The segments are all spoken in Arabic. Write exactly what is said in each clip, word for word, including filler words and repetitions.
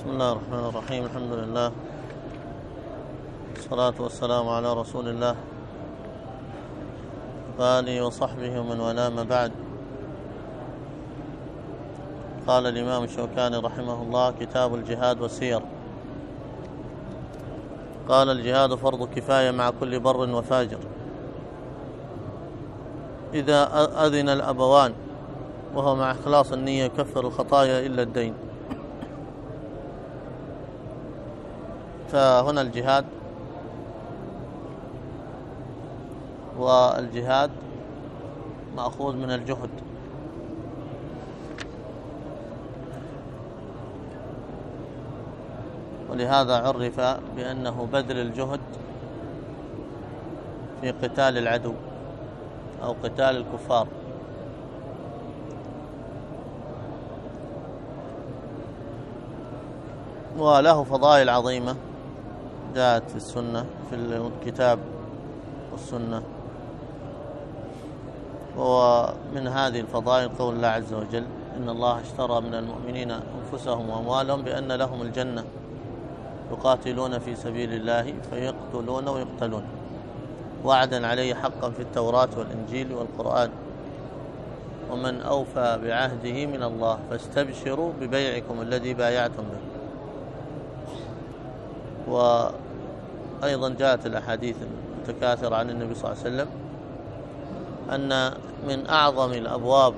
بسم الله الرحمن الرحيم. الحمد لله والصلاة والسلام على رسول الله وآله وصحبه ومن والاه، ما بعد. قال الإمام الشوكاني رحمه الله: كتاب الجهاد والسير. قال: الجهاد فرض كفاية مع كل بر وفاجر، إذا أذن الأبوان، وهو مع إخلاص النية يكفر الخطايا إلا الدين. فهنا الجهاد، والجهاد مأخوذ من الجهد، ولهذا عرف بأنه بذل الجهد في قتال العدو أو قتال الكفار. وله فضائل عظيمة جاءت في السنة، في الكتاب والسنة. ومن هذه الفضائل قول الله عز وجل: إن الله اشترى من المؤمنين أنفسهم وأموالهم بأن لهم الجنة يقاتلون في سبيل الله فيقتلون ويقتلون، وعدا عليه حقا في التوراة والإنجيل والقرآن، ومن أوفى بعهده من الله فاستبشروا ببيعكم الذي بايعتم به. وأيضا جاءت الأحاديث المتكاثرة عن النبي صلى الله عليه وسلم أن من أعظم الأبواب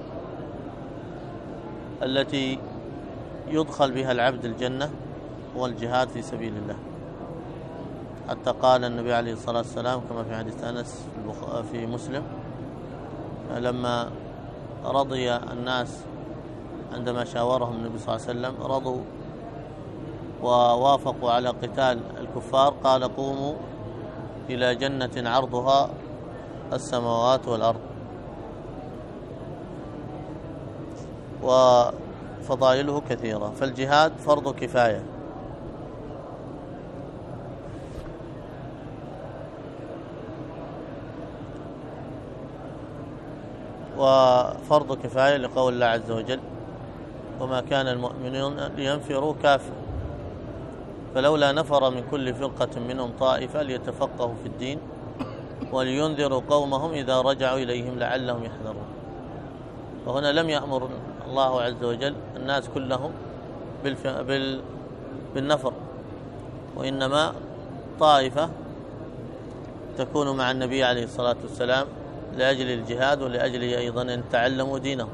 التي يدخل بها العبد الجنة هو الجهاد في سبيل الله، حتى قال النبي عليه الصلاة والسلام كما في حديث أنس في مسلم: لما رضي الناس عندما شاورهم النبي صلى الله عليه وسلم رضوا ووافقوا على قتال الكفار، قال: قوموا إلى جنة عرضها السماوات والأرض. وفضائله كثيرة. فالجهاد فرض كفاية، وفرض كفاية لقول الله عز وجل: وما كان المؤمنون لينفروا كافة فلولا نفر من كل فرقة منهم طائفة ليتفقهوا في الدين ولينذروا قومهم إذا رجعوا إليهم لعلهم يحذرون. وهنا لم يأمر الله عز وجل الناس كلهم بالف... بال... بالنفر، وإنما طائفة تكون مع النبي عليه الصلاة والسلام لأجل الجهاد، ولأجل أيضا أن يتعلموا دينهم.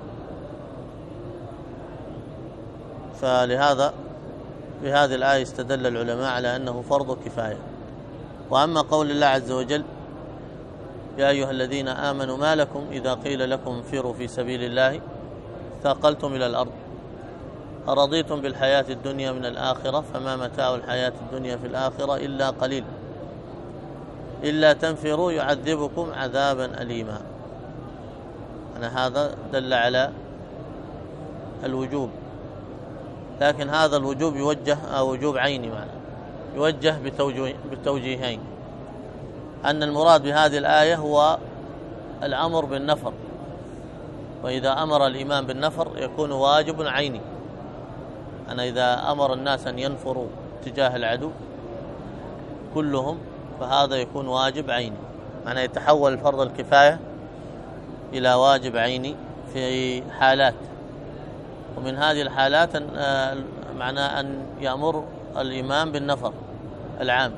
فلهذا بهذه الآية استدل العلماء على أنه فرض كفاية. وأما قول الله عز وجل: يا أيها الذين آمنوا ما لكم إذا قيل لكم انفروا في سبيل الله ثاقلتم إلى الأرض أرضيتم بالحياة الدنيا من الآخرة فما متاع الحياة الدنيا في الآخرة إلا قليل إلا تنفروا يعذبكم عذابا أليما. أنا هذا دل على الوجوب، لكن هذا الوجوب يوجه أو وجوب عيني معنا يوجه بتوجيهين: أن المراد بهذه الآية هو الأمر بالنفر، وإذا أمر الإمام بالنفر يكون واجب عيني. أنا إذا أمر الناس أن ينفروا تجاه العدو كلهم فهذا يكون واجب عيني، معنى يتحول فرض الكفاية إلى واجب عيني في حالات. ومن هذه الحالات معنى أن يأمر الإمام بالنفر العام: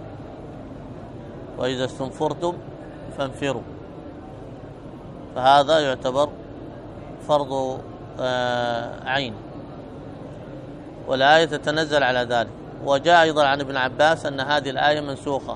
وإذا استنفرتم فانفروا. فهذا يعتبر فرض عين، والآية تتنزل على ذلك. وجاء أيضا عن ابن عباس أن هذه الآية منسوخة،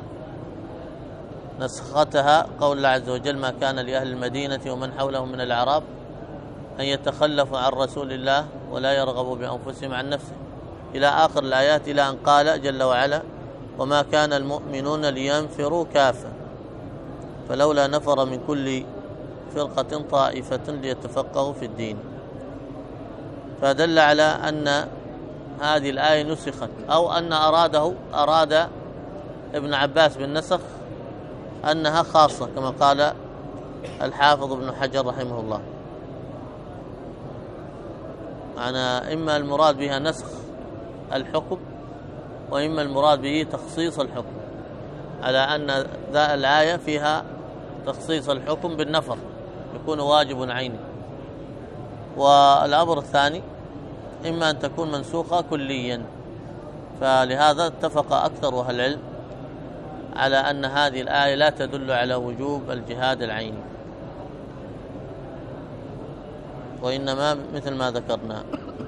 نسختها قول الله عز وجل: ما كان لأهل المدينة ومن حولهم من الأعراب أن يتخلفوا عن رسول الله ولا يرغبوا بأنفسهم عن نفسه، إلى آخر الآيات، إلى أن قال جل وعلا: وما كان المؤمنون لينفروا كافة فلولا نفر من كل فرقة طائفة ليتفقهوا في الدين. فدل على أن هذه الآية نسخت، أو أن أراده أراد ابن عباس بالنسخ أنها خاصة كما قال الحافظ ابن حجر رحمه الله. معنى إما المراد بها نسخ الحكم، وإما المراد به تخصيص الحكم، على أن ذا الآية فيها تخصيص الحكم بالنفر يكون واجب عيني. والأمر الثاني إما أن تكون منسوخة كليا، فلهذا اتفق أكثر أهل العلم على أن هذه الآية لا تدل على وجوب الجهاد العيني، وإنما مثل ما ذكرنا.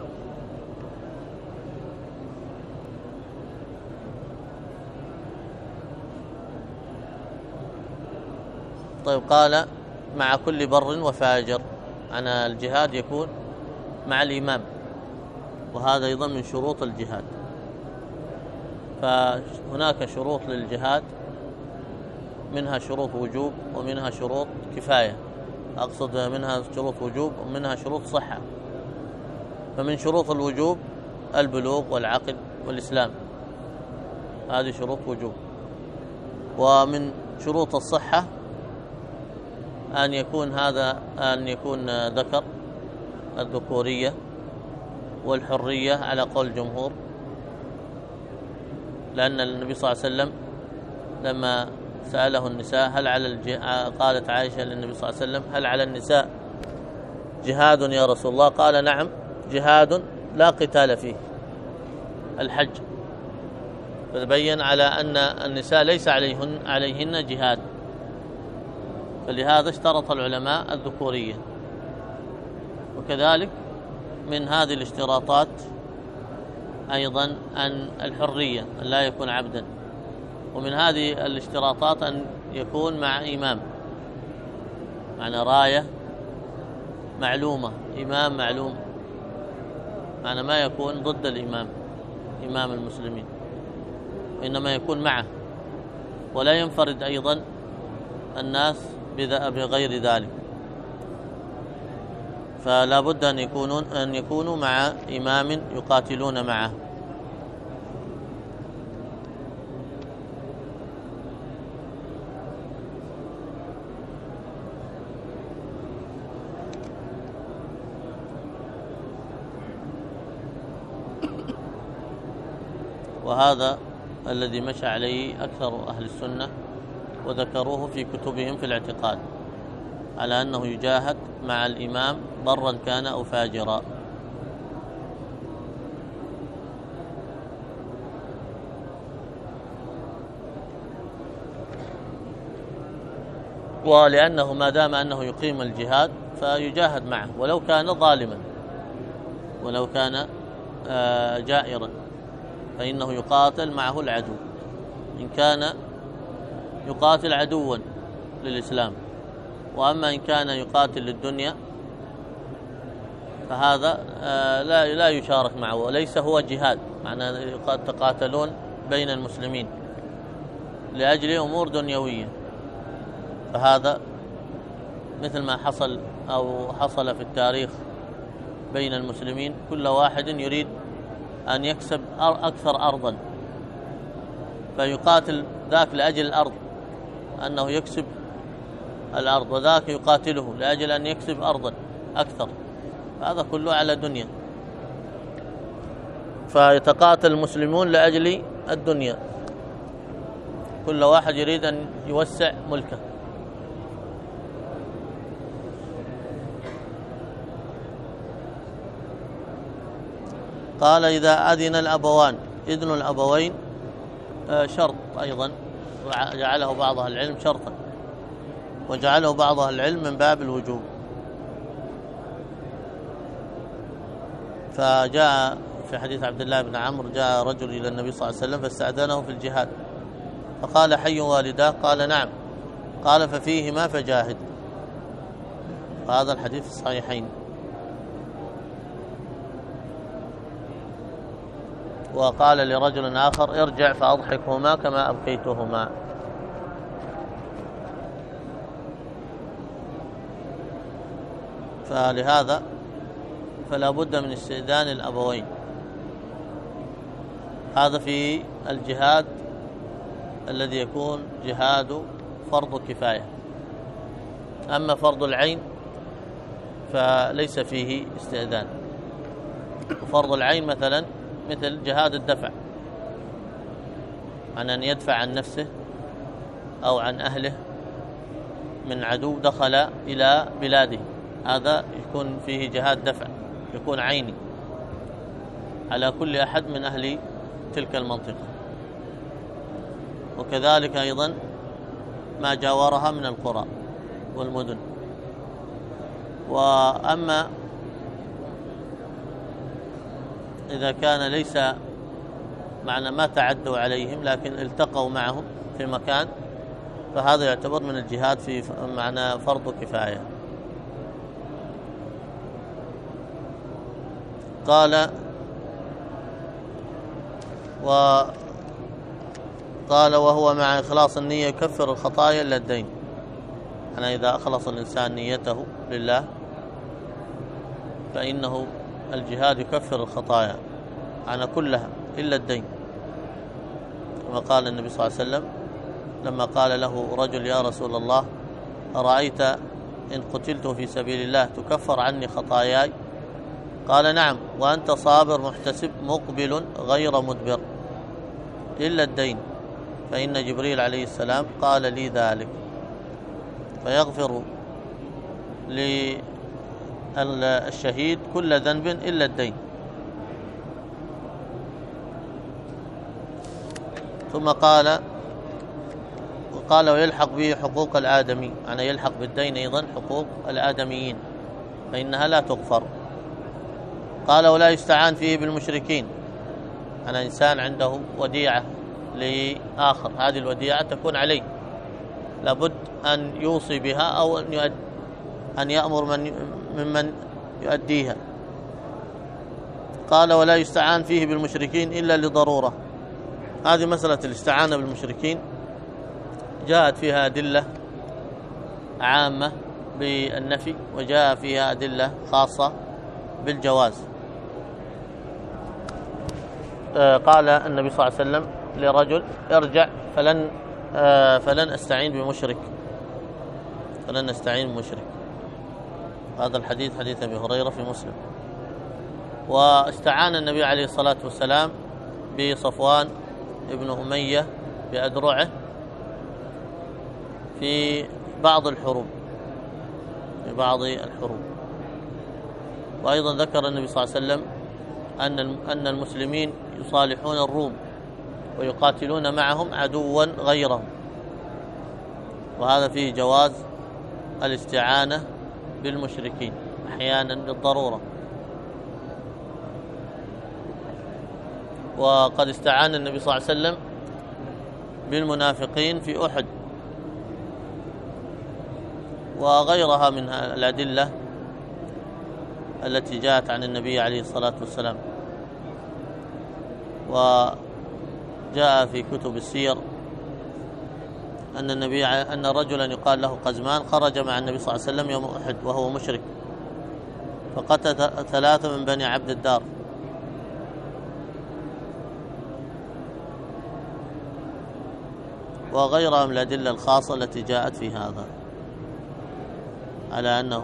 طيب، قال مع كل بر وفاجر، أنا الجهاد يكون مع الإمام، وهذا أيضا من شروط الجهاد. فهناك شروط للجهاد، منها شروط وجوب ومنها شروط كفاية، أقصد منها شروط وجوب ومنها شروط صحة. فمن شروط الوجوب البلوغ والعقل والإسلام، هذه شروط وجوب. ومن شروط الصحة أن يكون هذا أن يكون ذكر، الذكورية والحرية على قول الجمهور، لأن النبي صلى الله عليه وسلم لما سأله النساء هل على الج... قالت عائشة للنبي صلى الله عليه وسلم هل على النساء جهاد يا رسول الله؟ قال نعم، جهاد لا قتال فيه، الحج. فتبين على أن النساء ليس عليهن عليهن جهاد، فلهذا اشترط العلماء الذكورية. وكذلك من هذه الاشتراطات أيضا أن الحرية، أن لا يكون عبدا. ومن هذه الاشتراطات أن يكون مع إمام، معنى راية معلومة، إمام معلوم، معنى ما يكون ضد الإمام، إمام المسلمين، وإنما يكون معه، ولا ينفرد أيضا الناس بغير ذلك. فلا بد أن يكونوا أن يكونوا مع إمام يقاتلون معه. وهذا الذي مشى عليه أكثر أهل السنة، وذكروه في كتبهم في الاعتقاد، على أنه يجاهد مع الإمام برا كان أو فاجرا. ولأنه ما دام أنه يقيم الجهاد فيجاهد معه، ولو كان ظالما، ولو كان جائرا، فإنه يقاتل معه العدو، إن كان يقاتل عدوا للإسلام. وأما إن كان يقاتل للدنيا فهذا لا لا يشارك معه، وليس هو جهاد، معناه تقاتلون بين المسلمين لأجل أمور دنيوية. فهذا مثل ما حصل أو حصل في التاريخ بين المسلمين، كل واحد يريد أن يكسب أكثر أرضا، فيقاتل ذاك لأجل الأرض، أنه يكسب الأرض، وذاك يقاتله لأجل أن يكسب أرضا أكثر، هذا كله على دنيا. فيتقاتل المسلمون لأجل الدنيا، كل واحد يريد أن يوسع ملكه. قال إذا أذن الأبوان، إذن الأبوين شرط أيضا، جعله بعض أهل العلم شرطا، وجعله بعض أهل العلم من باب الوجوب. فجاء في حديث عبد الله بن عمرو جاء رجل إلى النبي صلى الله عليه وسلم فاستأذنه في الجهاد، فقال حي والداه؟ قال نعم. قال ففيهما فجاهد. وهذا الحديث في الصحيحين. وقال لرجل آخر ارجع فأضحكهما كما أبكيتهما. فلهذا فلا بد من استئذان الأبوين. هذا في الجهاد الذي يكون جهاد فرض كفاية. أما فرض العين فليس فيه استئذان. وفرض العين مثلا مثل جهاد الدفع، عن أن يدفع عن نفسه أو عن أهله من عدو دخل إلى بلاده، هذا يكون فيه جهاد دفع، يكون عيني على كل أحد من أهل تلك المنطقة. وكذلك أيضا ما جاورها من القرى والمدن. وأما إذا كان ليس معنى ما تعدوا عليهم لكن التقوا معهم في مكان، فهذا يعتبر من الجهاد في معنى فرض كفاية. قال وقال وهو مع إخلاص النية يكفر الخطايا إلا الدين. يعني إذا أخلص الإنسان نيته لله فإنه الجهاد يكفر الخطايا عن كلها إلا الدين، كما قال النبي صلى الله عليه وسلم لما قال له رجل: يا رسول الله، أرأيت إن قتلت في سبيل الله تكفر عني خطاياي؟ قال: نعم، وأنت صابر محتسب مقبل غير مدبر إلا الدين، فإن جبريل عليه السلام قال لي ذلك. فيغفر للشهيد كل ذنب إلا الدين. ثم قال وقال ويلحق به حقوق الآدمي، يعني يلحق بالدين أيضا حقوق الآدميين فإنها لا تغفر. قال ولا يستعان فيه بالمشركين، أنا إنسان عنده وديعة لآخر، هذه الوديعة تكون عليه، لابد أن يوصي بها أو أن, يؤد أن يأمر من ممن يؤديها. قال ولا يستعان فيه بالمشركين إلا لضرورة. هذه مسألة الاستعانة بالمشركين جاءت فيها أدلة عامة بالنفي، وجاء فيها أدلة خاصة بالجواز. قال النبي صلى الله عليه وسلم لرجل: ارجع فلن فلن أستعين بمشرك فلن أستعين بمشرك. هذا الحديث حديث أبي هريرة في مسلم. واستعان النبي عليه الصلاة والسلام بصفوان ابن أمية بأدرعه في بعض الحروب في بعض الحروب وأيضا ذكر النبي صلى الله عليه وسلم أن أن المسلمين يصالحون الروم ويقاتلون معهم عدوا غيرهم، وهذا فيه جواز الاستعانة بالمشركين أحيانا للضرورة. وقد استعان النبي صلى الله عليه وسلم بالمنافقين في أحد وغيرها من الأدلة التي جاءت عن النبي عليه الصلاة والسلام. وجاء في كتب السير أن النبي أن رجلا يقال له قزمان خرج مع النبي صلى الله عليه وسلم يوم أحد وهو مشرك، فقتل ثلاثة من بني عبد الدار، وغيرها من الأدلة الخاصة التي جاءت في هذا على أنه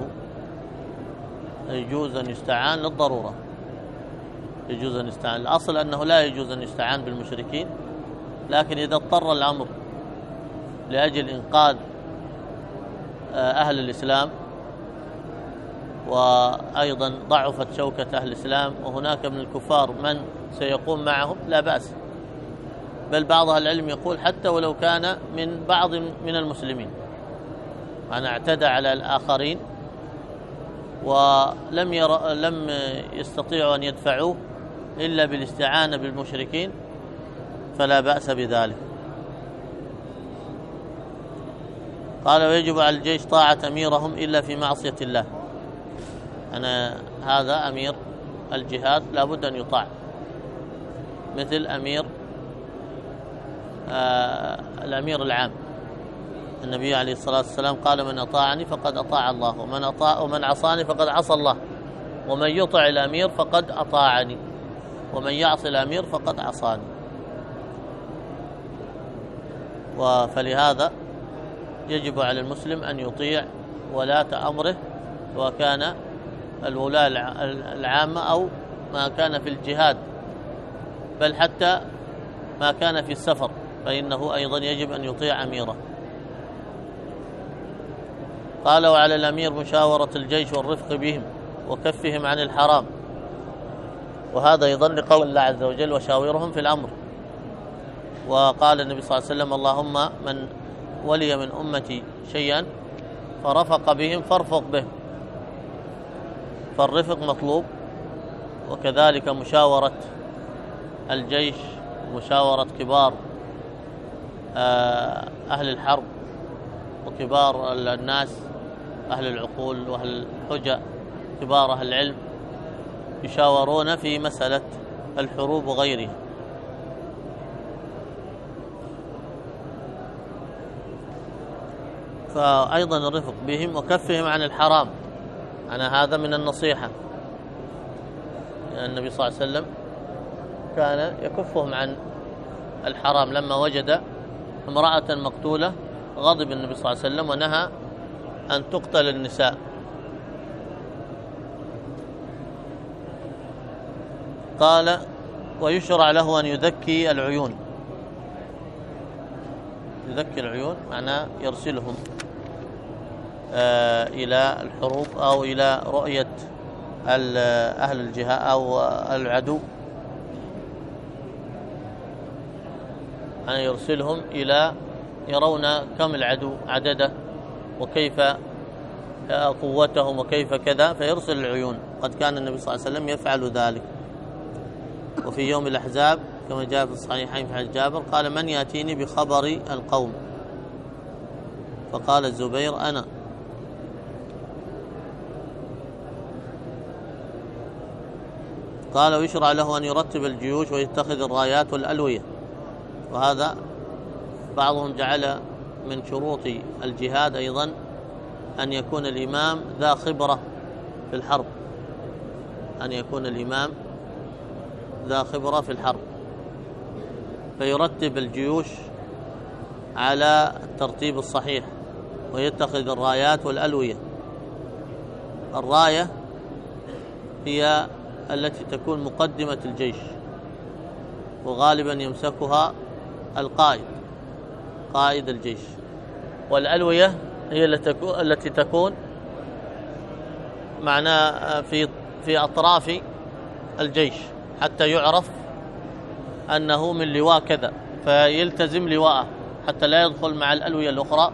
يجوز أن يستعان للضرورة. يجوز أن يستعان، الأصل أنه لا يجوز أن يستعان بالمشركين، لكن إذا اضطر الأمر لأجل إنقاذ أهل الإسلام وأيضا ضعفت شوكة أهل الإسلام وهناك من الكفار من سيقوم معهم لا بأس، بل بعض أهل العلم يقول حتى ولو كان من بعض من المسلمين، أنا اعتدى على الآخرين ولم ير... لم يستطيعوا أن يدفعوه إلا بالاستعانة بالمشركين فلا بأس بذلك. قال ويجب على الجيش طاعة أميرهم إلا في معصية الله. أنا هذا أمير الجهاد لا بد أن يطاع، مثل أمير آه الأمير العام. النبي عليه الصلاة والسلام قال من أطاعني فقد أطاع الله، ومن أطاع ومن عصاني فقد عصى الله، ومن يطع الأمير فقد أطاعني، ومن يعصي الأمير فقد عصاني. فلهذا يجب على المسلم أن يطيع ولاة أمره، وكان الولاة العامة أو ما كان في الجهاد بل حتى ما كان في السفر فإنه أيضا يجب أن يطيع أميره. قال: وعلى الأمير مشاورة الجيش والرفق بهم وكفهم عن الحرام. وهذا أيضا لقول الله عز وجل: وشاورهم في الأمر. وقال النبي صلى الله عليه وسلم: اللهم من ولي من أمتي شيئا فرفق بهم فارفق به. فالرفق مطلوب، وكذلك مشاورة الجيش ومشاورة كبار أهل الحرب وكبار الناس أهل العقول وأهل الحجة، كبار أهل العلم، يشاورون في مسألة الحروب وغيرها. فأيضا الرفق بهم وكفهم عن الحرام، أنا هذا من النصيحة. يعني النبي صلى الله عليه وسلم كان يكفهم عن الحرام. لما وجد امرأة مقتولة غضب النبي صلى الله عليه وسلم ونهى أن تقتل النساء. قال: ويشرع له أن يذكي العيون. يذكي العيون معناه يرسلهم آه إلى الحروب أو إلى رؤية أهل الجهاد أو العدو، أن يرسلهم إلى يرون كم العدو عدده وكيف قوتهم وكيف كذا، فيرسل العيون. قد كان النبي صلى الله عليه وسلم يفعل ذلك. وفي يوم الأحزاب كما جاء في الصحيحين في حديث جابر قال: من يأتيني بخبر القوم؟ فقال الزبير: أنا. قال: ويشرع له أن يرتب الجيوش ويتخذ الرايات والألوية. وهذا بعضهم جعل من شروط الجهاد أيضا أن يكون الإمام ذا خبرة في الحرب، أن يكون الإمام ذا خبرة في الحرب، فيرتب الجيوش على الترتيب الصحيح ويتخذ الرايات والألوية. الراية هي التي تكون مقدمة الجيش، وغالبا يمسكها القائد قائد الجيش. والألوية هي التي تكون معناها في في أطراف الجيش حتى يعرف أنه من لواء كذا، فيلتزم لواءه حتى لا يدخل مع الألوية الأخرى،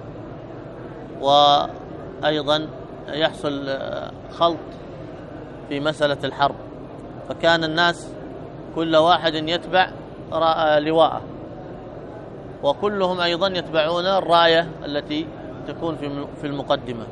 وأيضا يحصل خلط في مسألة الحرب. فكان الناس كل واحد يتبع لواءه، وكلهم أيضا يتبعون الراية التي تكون في المقدمة،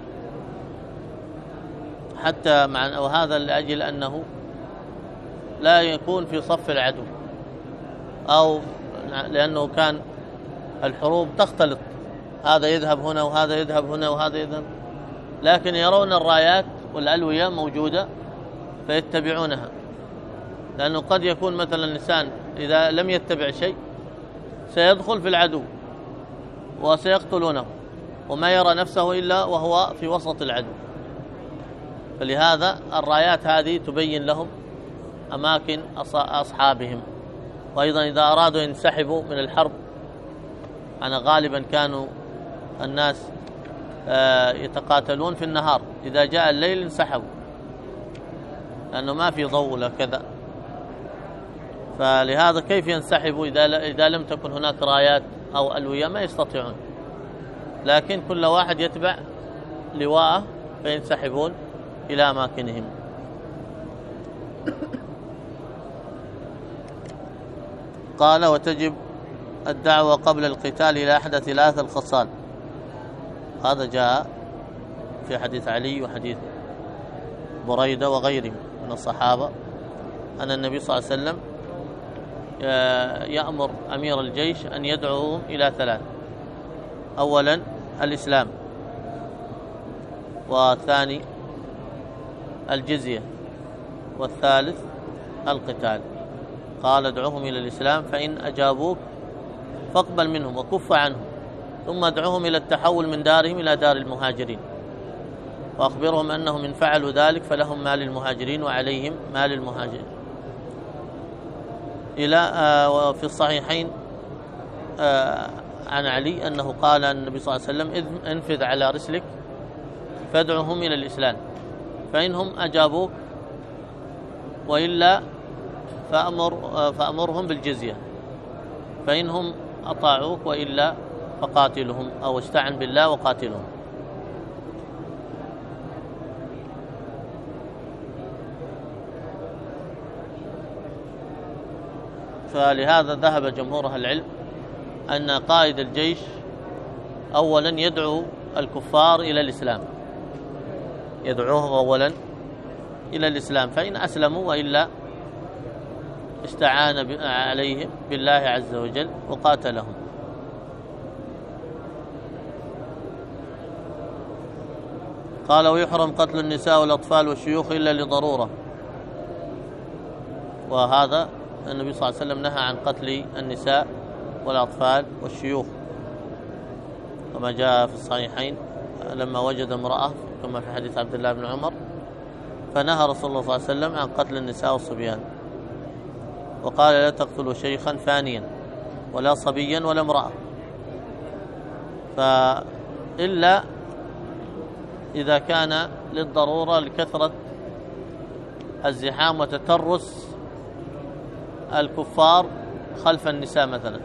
حتى مع وهذا لأجل أنه لا يكون في صف العدو، أو لأنه كان الحروب تختلط، هذا يذهب هنا وهذا يذهب هنا وهذا يذهب، لكن يرون الرايات والألوية موجودة فيتبعونها. لأنه قد يكون مثلا الإنسان إذا لم يتبع شيء سيدخل في العدو وسيقتلونه وما يرى نفسه إلا وهو في وسط العدو. فلهذا الرايات هذه تبين لهم أماكن أصحابهم. وأيضا إذا أرادوا أن ينسحبوا من الحرب، أنا غالبا كانوا الناس يتقاتلون في النهار، إذا جاء الليل انسحبوا لأنه ما في ضوء ولا كذا. فلهذا كيف ينسحبوا إذا لم تكن هناك رايات أو ألوية؟ ما يستطيعون، لكن كل واحد يتبع لواءه فينسحبون إلى أماكنهم. قال: وتجب الدعوة قبل القتال إلى أحد ثلاث الخصال. هذا جاء في حديث علي وحديث بريدة وغيرهم من الصحابة أن النبي صلى الله عليه وسلم يأمر أمير الجيش أن يدعوهم إلى ثلاث: أولا الإسلام، والثاني الجزية، والثالث القتال. قال: ادعوهم إلى الإسلام فإن أجابوك فاقبل منهم وكف عنهم، ثم ادعوهم إلى التحول من دارهم إلى دار المهاجرين، وأخبرهم أنهم إن فعلوا ذلك فلهم ما للمهاجرين وعليهم ما للمهاجرين. إلى آه وفي الصحيحين آه عن علي أنه قال النبي صلى الله عليه وسلم انفذ على رسلك فادعهم إلى الإسلام، فإنهم أجابوك وإلا فأمر فأمرهم بالجزية، فإنهم أطاعوك وإلا فقاتلهم أو استعن بالله وقاتلهم. فلهذا ذهب جمهور أهل العلم أن قائد الجيش أولا يدعو الكفار إلى الإسلام، يدعوهم أولا إلى الإسلام، فإن أسلموا وإلا استعان عليهم بالله عز وجل وقاتلهم. قال ويحرم قتل النساء والأطفال والشيوخ إلا لضرورة، وهذا النبي صلى الله عليه وسلم نهى عن قتل النساء والأطفال والشيوخ، وما جاء في الصحيحين لما وجد امرأة كما في حديث عبد الله بن عمر فنهى رسول الله صلى الله عليه وسلم عن قتل النساء والصبيان، وقال لا تقتلوا شيخا فانيا ولا صبيا ولا امرأة، فإلا إذا كان للضرورة لكثرة الزحام وتترس الكفار خلف النساء مثلا،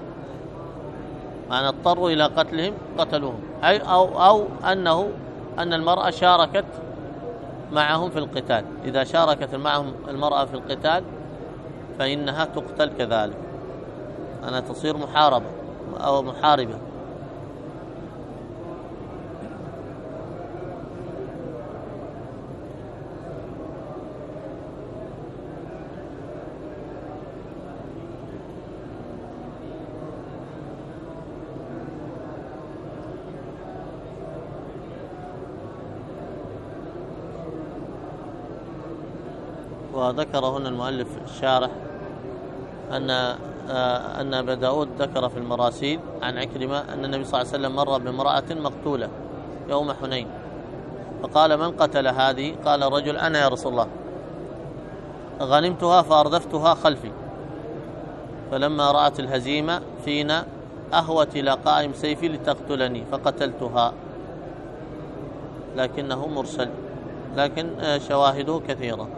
معنى اضطروا إلى قتلهم قتلوهم، أي أو, أو أنه أن المرأة شاركت معهم في القتال، إذا شاركت معهم المرأة في القتال فإنها تقتل كذلك، أنا تصير محاربة أو محاربة. وذكر هنا المؤلف الشارح أن أن أبا داود ذكر في المراسيل عن عكرمة أن النبي صلى الله عليه وسلم مر بامرأة مقتولة يوم حنين، فقال من قتل هذه؟ قال الرجل أنا يا رسول الله، غنمتها فأردفتها خلفي، فلما رأت الهزيمة فينا أهوت إلى قائم سيفي لتقتلني فقتلتها، لكنه مرسل، لكن شواهده كثيرة.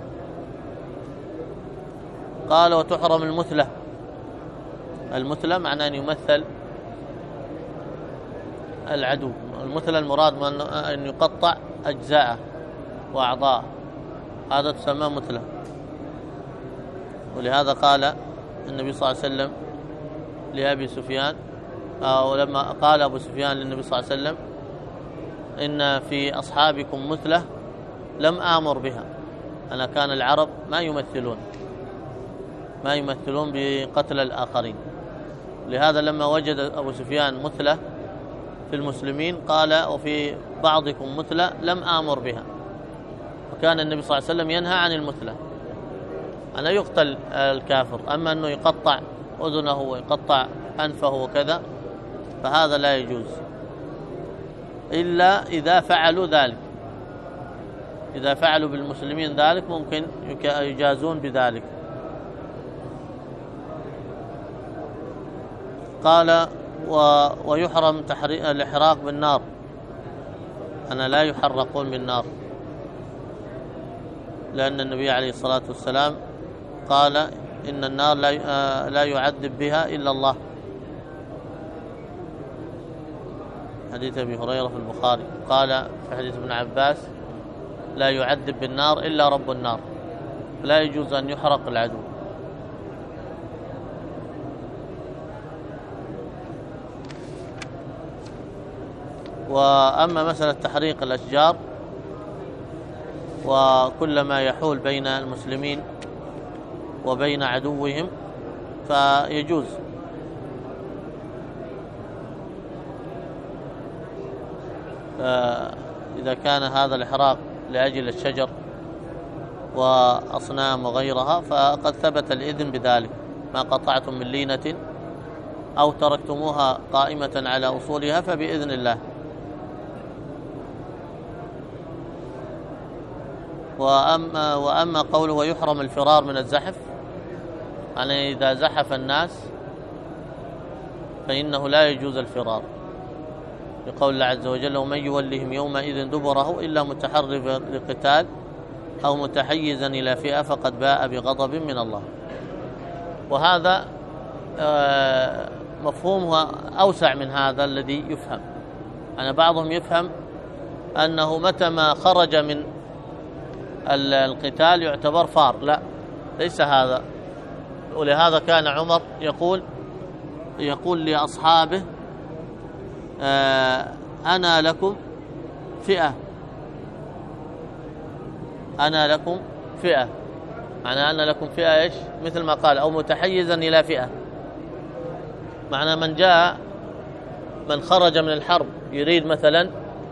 قال وتحرم المثلة، المثلة معناه أن يمثل العدو، المثلة المراد أن يقطع أجزاءه وأعضاءه، هذا تسمى مثلة. ولهذا قال النبي صلى الله عليه وسلم لأبي سفيان، أو لما قال أبو سفيان للنبي صلى الله عليه وسلم إن في أصحابكم مثلة لم آمر بها، أنا كان العرب ما يمثلون ما يمثلون بقتل الآخرين، لهذا لما وجد أبو سفيان مثلة في المسلمين قال وفي بعضكم مثلة لم آمر بها، وكان النبي صلى الله عليه وسلم ينهى عن المثلة، أنا يقتل الكافر، أما أنه يقطع أذنه ويقطع أنفه وكذا فهذا لا يجوز إلا إذا فعلوا ذلك، إذا فعلوا بالمسلمين ذلك ممكن يجازون بذلك. قال و... ويحرم تحريق الإحراق بالنار، أنا لا يحرقون بالنار، لأن النبي عليه الصلاة والسلام قال إن النار لا لا يعذب بها إلا الله، حديث أبي هريرة في البخاري، قال في حديث ابن عباس لا يعذب بالنار إلا رب النار، لا يجوز أن يحرق العدو. وأما مسألة تحريق الأشجار وكل ما يحول بين المسلمين وبين عدوهم فيجوز، إذا كان هذا الإحراق لأجل الشجر وأصنام وغيرها فقد ثبت الإذن بذلك، ما قطعتم من لينة أو تركتموها قائمة على أصولها فبإذن الله. وأما, وأما قوله ويحرم الفرار من الزحف يعني إذا زحف الناس فإنه لا يجوز الفرار، لقول الله عز وجل: ومن يولهم يومئذ دبره إلا متحرفا لقتال أو متحيزا إلى فئة فقد باء بغضب من الله. وهذا مفهومها أوسع من هذا الذي يفهم. أنا بعضهم يفهم أنه متى ما خرج من القتال يعتبر فار. لا، ليس هذا. ولهذا كان عمر يقول يقول لأصحابه: أنا لكم فئة أنا لكم فئة معنى أنا لكم فئة إيش؟ مثل ما قال: أو متحيزا إلى فئة. معنى من جاء من خرج من الحرب يريد مثلا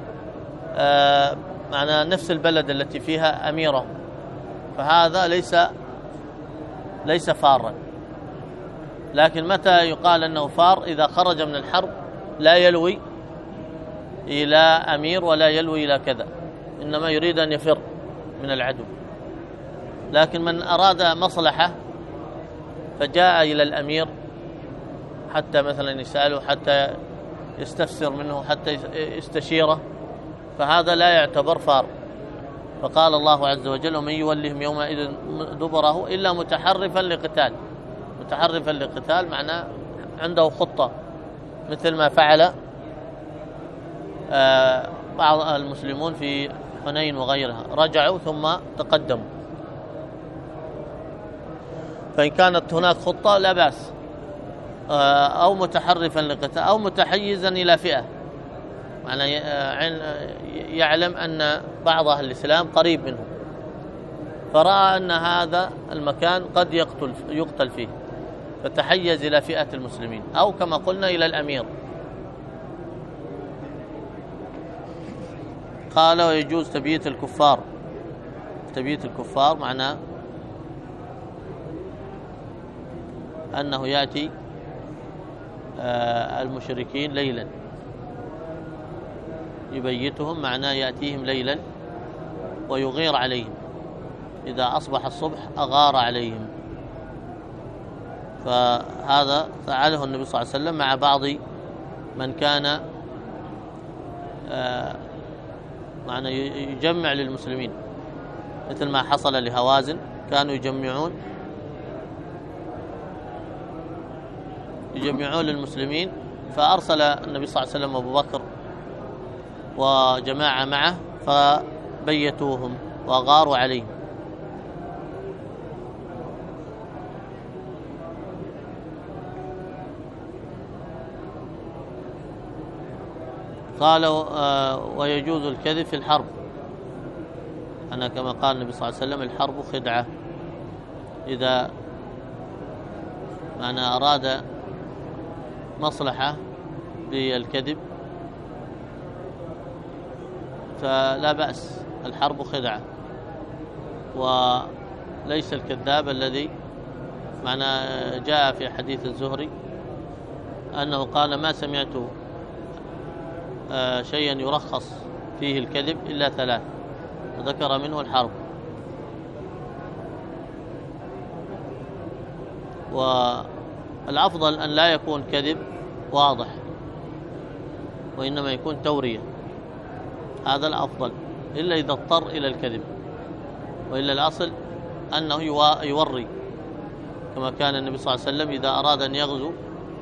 معنى نفس البلد التي فيها أميره، فهذا ليس ليس فارا. لكن متى يقال أنه فار؟ إذا خرج من الحرب لا يلوي إلى أمير ولا يلوي إلى كذا، إنما يريد أن يفر من العدو. لكن من أراد مصلحة فجاء إلى الأمير حتى مثلا يسأله، حتى يستفسر منه، حتى يستشيره، فهذا لا يعتبر فار. فقال الله عز وجل: ومن يولهم يومئذ دبره إلا متحرفا لقتال. متحرفا لقتال معناه عنده خطة، مثل ما فعل بعض المسلمون في حنين وغيرها، رجعوا ثم تقدموا. فإن كانت هناك خطة لا بأس. أو متحرفا لقتال أو متحيزا إلى فئة، معنى يعلم أن بعض أهل الإسلام قريب منه، فرأى أن هذا المكان قد يقتل يقتل فيه، فتحيز إلى فئة المسلمين، أو كما قلنا إلى الأمير. قال: ويجوز تبييت الكفار. تبييت الكفار معناه أنه يأتي المشركين ليلا يبيتهم، معناه يأتيهم ليلا ويغير عليهم، إذا أصبح الصبح أغار عليهم. فهذا فعله النبي صلى الله عليه وسلم مع بعض من كان معنى يجمع للمسلمين، مثل ما حصل لهوازن، كانوا يجمعون يجمعون للمسلمين، فأرسل النبي صلى الله عليه وسلم أبو بكر وجماعة معه فبيتوهم وغاروا عليهم. قالوا: ويجوز الكذب في الحرب. أنا كما قال النبي صلى الله عليه وسلم: الحرب خدعة. إذا معنى أراد مصلحة بالكذب فلا بأس، الحرب خدعة. وليس الكذاب الذي معنى جاء في حديث الزهري أنه قال: ما سمعت شيئا يرخص فيه الكذب إلا ثلاث، وذكر منه الحرب. والأفضل أن لا يكون كذب واضح، وإنما يكون تورية، هذا الأفضل، إلا إذا اضطر إلى الكذب، وإلا الأصل أنه يوري، كما كان النبي صلى الله عليه وسلم إذا أراد أن يغزو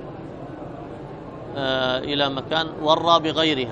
إلى مكان ورى بغيرها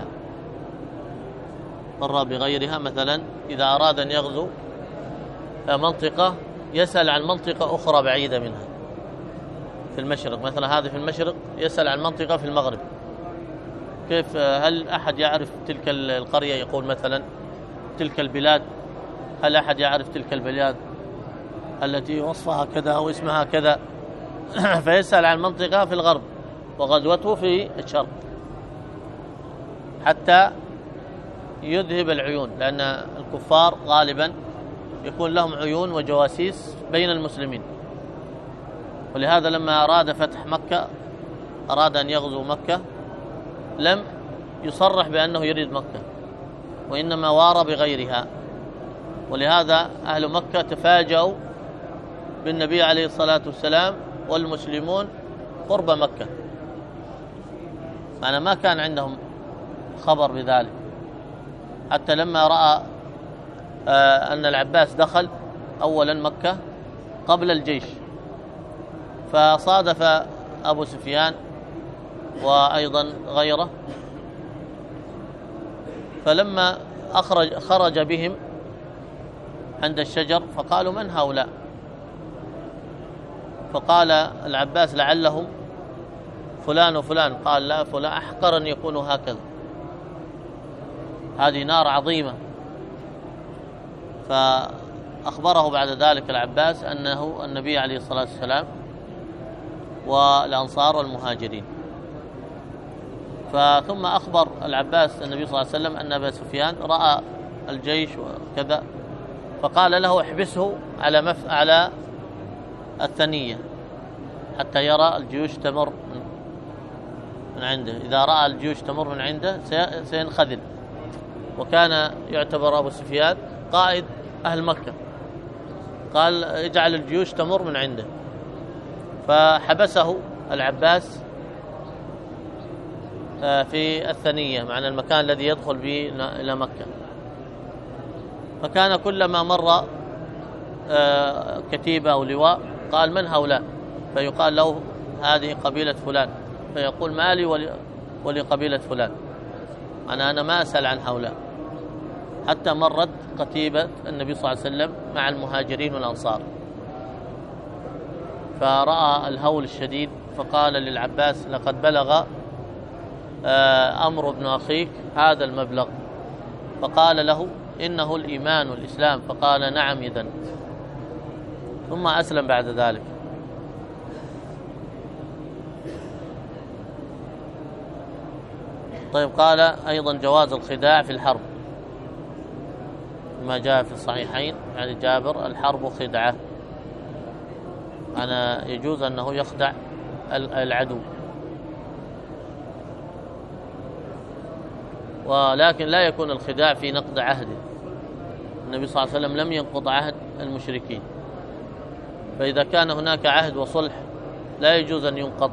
ورى بغيرها مثلا إذا أراد أن يغزو منطقة يسأل عن منطقة أخرى بعيدة منها في المشرق، مثلا هذه في المشرق يسأل عن منطقة في المغرب، كيف هل أحد يعرف تلك القرية؟ يقول مثلا تلك البلاد، هل أحد يعرف تلك البلاد التي وصفها كذا أو اسمها كذا؟ فيسأل عن منطقة في الغرب وغزوته في الشرق حتى يذهب العيون، لأن الكفار غالبا يكون لهم عيون وجواسيس بين المسلمين. ولهذا لما أراد فتح مكة، أراد أن يغزو مكة، لم يصرح بأنه يريد مكة، وإنما وارى بغيرها. ولهذا أهل مكة تفاجأوا بالنبي عليه الصلاة والسلام والمسلمون قرب مكة، معنى ما كان عندهم خبر بذلك، حتى لما رأى أن العباس دخل أولا مكة قبل الجيش، فصادف أبو سفيان وأيضا غيره، فلما أخرج خرج بهم عند الشجر فقالوا من هؤلاء؟ فقال العباس لعلهم فلان وفلان. قال لا، فلان أحقر أن يكونوا هكذا، هذه نار عظيمة. فأخبره بعد ذلك العباس أنه النبي عليه الصلاة والسلام والأنصار والمهاجرين. فثم أخبر العباس النبي صلى الله عليه وسلم أن أبا سفيان رأى الجيش وكذا، فقال له احبسه على مف... على الثنية حتى يرى الجيوش تمر من عنده. إذا رأى الجيوش تمر من عنده سينخذل، وكان يعتبر أبو سفيان قائد أهل مكة، قال اجعل الجيوش تمر من عنده. فحبسه العباس في الثنية، معنى المكان الذي يدخل به إلى مكة. فكان كلما مر كتيبة أو لواء قال من هؤلاء؟ فيقال له هذه قبيلة فلان، فيقول ما لي ولقبيلة فلان، أنا أنا ما أسأل عن هؤلاء. حتى مرت كتيبة النبي صلى الله عليه وسلم مع المهاجرين والأنصار، فرأى الهول الشديد، فقال للعباس لقد بلغ أمر ابن أخيك هذا المبلغ. فقال له إنه الإيمان والإسلام، فقال نعم إذن، ثم أسلم بعد ذلك. طيب، قال أيضا جواز الخداع في الحرب، ما جاء في الصحيحين يعني جابر الحرب خدعة، أنا يجوز أنه يخدع العدو، ولكن لا يكون الخداع في نقض عهده. النبي صلى الله عليه وسلم لم ينقض عهد المشركين، فإذا كان هناك عهد وصلح لا يجوز أن ينقض.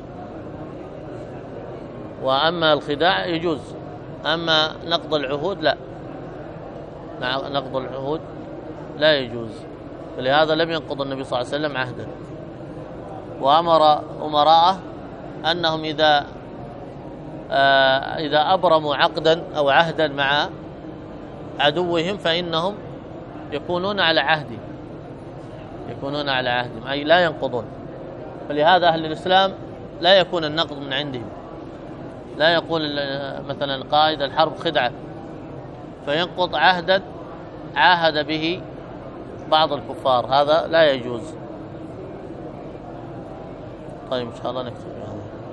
وأما الخداع يجوز، أما نقض العهود لا، نقض العهود لا يجوز. فلهذا لم ينقض النبي صلى الله عليه وسلم عهدا، وأمر أمراءه أنهم إذا آه إذا أبرموا عقدا أو عهدا مع عدوهم فإنهم يكونون على عهده، يكونون على عهدهم، أي لا ينقضون. فلهذا أهل الإسلام لا يكون النقض من عندهم، لا يقول مثلا قائد الحرب خدعة فينقض عهدا عاهد به بعض الكفار، هذا لا يجوز. طيب إن شاء الله نكتب هذا.